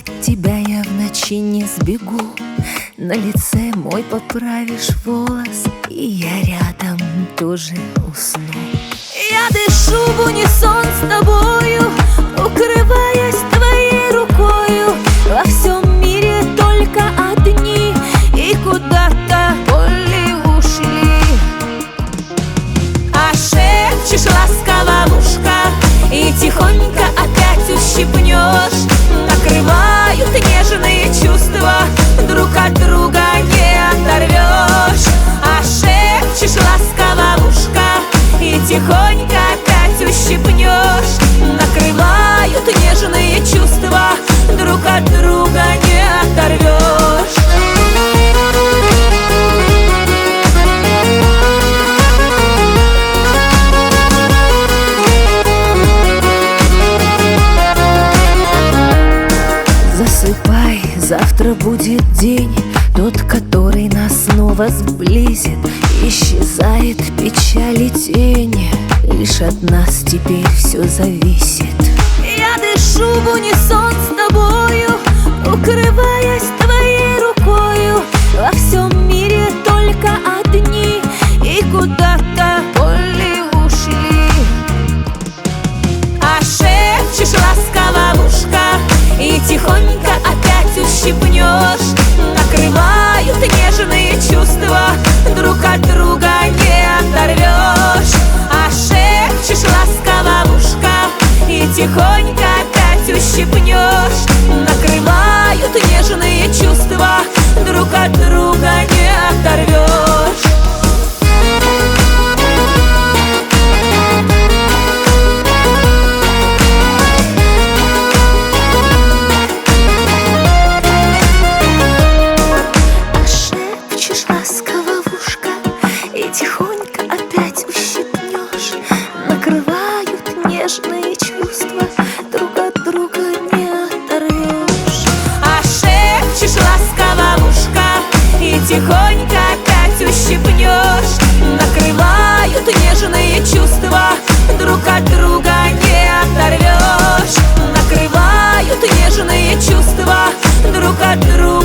тебя я в ночи не сбегу. На лице мой поправишь волос, и я рядом тоже усну. Я дышу в унисон с тобою, укрываясь твоей рукою. Во всем мире только одни, и куда-то боли ушли. А шепчешь ласково в ушко, и тихонько опять ущипнешь. Накрывают нежные чувства, друг от друга не оторвешь. А шепчешь ласково в ушко, и тихонько опять ущипнешь. Накрывают нежные чувства, друг от друга не оторвешь. Засыпай, завтра будет день, тот, который нас снова сблизит. Исчезает печаль и тень, лишь от нас теперь все зависит. Я дышу в унисон с тобою, укрываясь твоей рукою. Во всем мире только одни, и куда-то боли ушли. А шепчешь ласково в ушко, и тихонько опять ущипнешь. Накрывают нежные чувства, друг от друга не оторвешь. А шепчешь ласково в ушко, и тихонько опять ущипнешь. Накрывают нежные чувства, друг от друга не оторвешь. Ласково в ушко, и тихонько опять ущипнешь. Накрывают нежные чувства, друг от друга не оторвешь. А шепчешь ласково в ушко, и тихонько опять ущипнешь. Накрывают нежные чувства, друг от друга не оторвешь. Накрывают нежные чувства, друг от друга.